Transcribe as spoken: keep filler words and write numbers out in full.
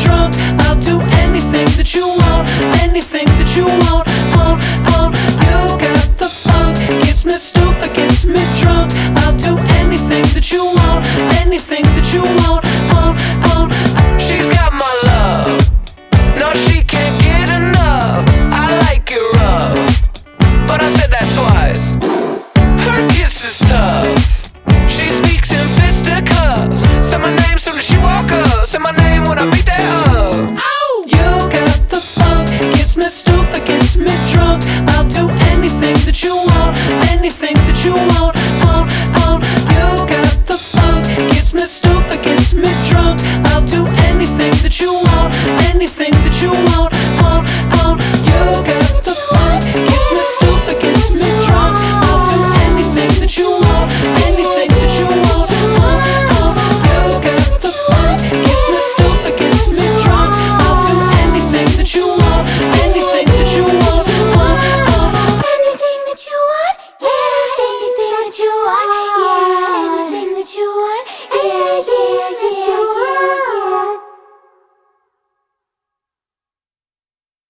drunk. I'll do anything that you want, anything that you want, want, want. You got the funk, gets me stupid, gets me drunk. I'll do anything that you want, anything that you want.